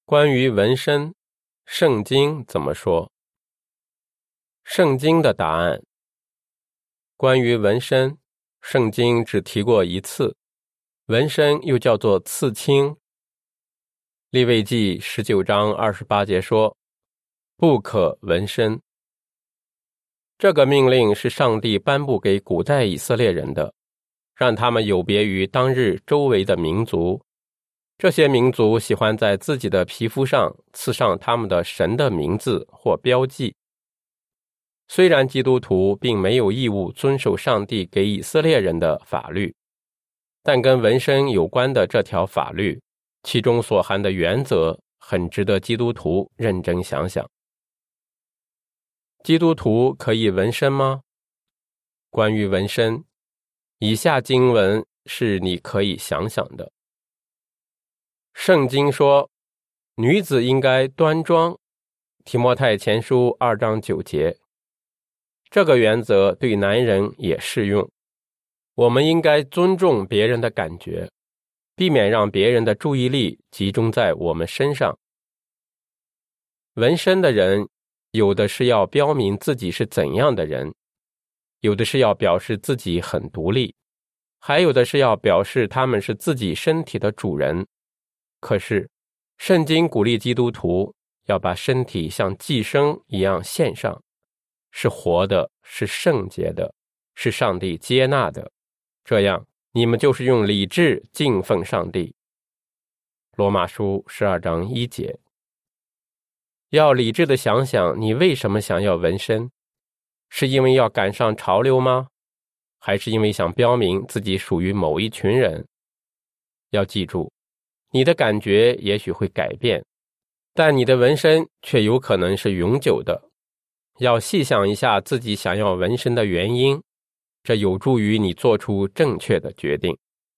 关于纹身，圣经怎么说？圣经的答案。关于纹身，圣经只提过一次，纹身又叫做刺青。利未记19章28节说，不可纹身。这个命令是上帝颁布给古代以色列人的，让他们有别于当日周围的民族。这些民族喜欢在自己的皮肤上刺上他们的神的名字或标记。虽然基督徒并没有义务遵守上帝给以色列人的法律，但跟纹身有关的这条法律，其中所含的原则很值得基督徒认真想想。基督徒可以纹身吗？关于纹身，以下经文是你可以想想的。圣经说，女子应该端庄，提摩太前书2章9节。这个原则对男人也适用。我们应该尊重别人的感觉，避免让别人的注意力集中在我们身上。纹身的人，有的是要标明自己是怎样的人，有的是要表示自己很独立，还有的是要表示他们是自己身体的主人。可是，圣经鼓励基督徒要把身体像祭牲一样献上，是活的，是圣洁的，是上帝接纳的。这样，你们就是用理智敬奉上帝。罗马书12章1节。要理智地想想，你为什么想要纹身？是因为要赶上潮流吗？还是因为想标明自己属于某一群人？要记住，你的感觉也许会改变，但你的纹身却有可能是永久的。要细想一下自己想要纹身的原因，这有助于你做出正确的决定。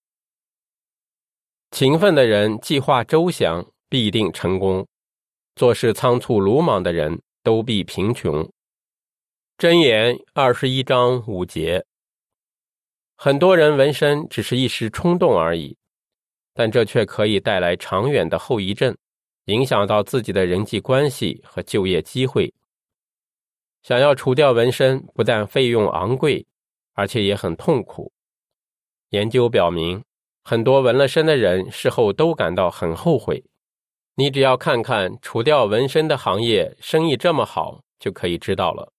勤奋的人计划周详，必定成功；做事仓促鲁莽的人都必贫穷。箴言21章5节。很多人纹身只是一时冲动而已，但这却可以带来长远的后遗症，影响到自己的人际关系和就业机会。想要除掉纹身，不但费用昂贵，而且也很痛苦。研究表明，很多纹了身的人事后都感到很后悔。你只要看看除掉纹身的行业生意这么好，就可以知道了。